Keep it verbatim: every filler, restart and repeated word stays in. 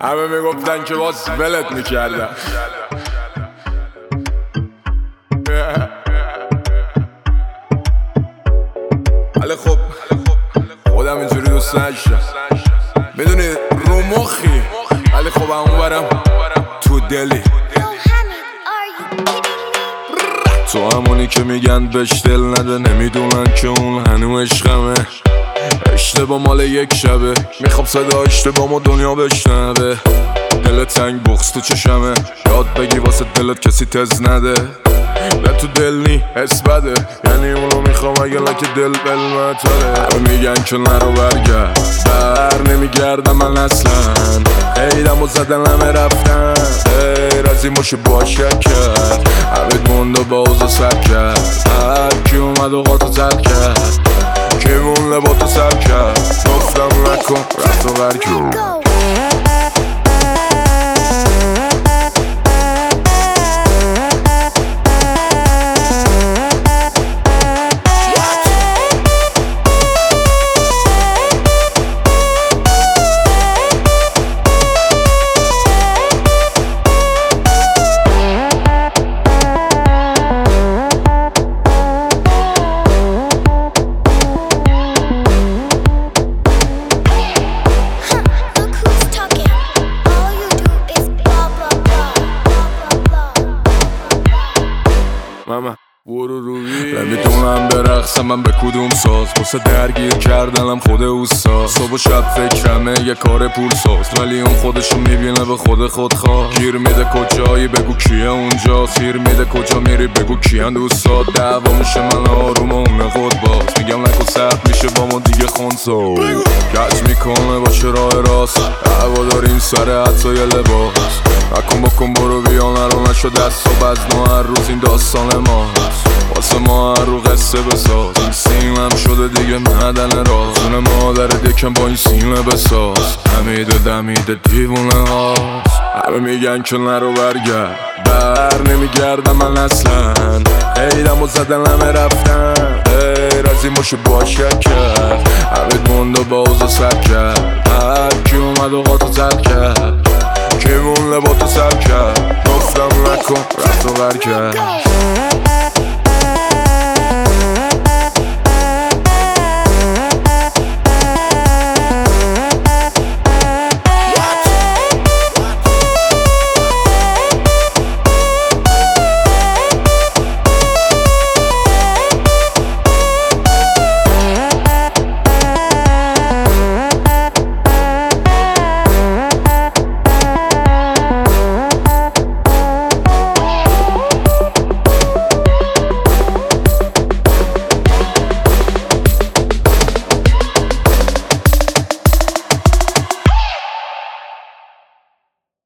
همه میگفتن که باز ولت میکردم. ولی خب خودم اینجوری دوست نداشتم، میدونی رو مخی، ولی خب همون برم تو دلی. تو همونی که میگن بهش دل نده، نمیدونن که اون هنو عشقمه. اشتباه مال یک شبه، میخوام صدا اشتباه دنیا بشنوه. دل تنگ بغض تو چشمه، یاد بگی واسه دلت کسی تز نده. نه تو دل نی حس بده، یعنی اونو میخوام اگه لکه دل بلمتره. همه میگن که نرو برگرد، بر نمیگردم من اصلا. ایدم و زدن همه رفتن، غیر از این باشه باشک کرد. همه موند و بازو سر کرد، هر کی اومد و قاطو زد کرد. کی مون لباتو سر کرد، گفتم نکن رفت و برکن. ماما برو روی نمیدونم برقصم من به کدوم ساز، واسه درگیر کردنم خود اوستا. صبح و شب فکرمه یه کار پول ساز، ولی اون خودشو میبینه به خود خود خواه. گیر میده کجایی بگو کیه اونجا، سیر میده کجا میری بگو کیان دوستات. دعوا میشه من آروم و اونه خود باز، میگم نکن سخت میشه با ما دیگه خونسا. کج میکنه باشه راه راست، هوا داریم سر حتی یه لباس. نکن بکن برو بیا نرو نشو دست و بزن هر روز این داستان ماست. واسه ما هر رو قصه بساز، این سیمم شده دیگه معدن راز. اون مادر دکم با این سیمه بساز، همیده دمیده دیوونه هاست. همه میگن که نرو برگرد، بر نمیگردم من اصلا. ایدم و زدن همه رفتن، غیر از این باشه باشک کرد. همه موند و بازو سر کرد، هر کی اومد و قاطو زد کرد. کی مون لباتو سر کرد، گفتم نکن رفت و برکرد.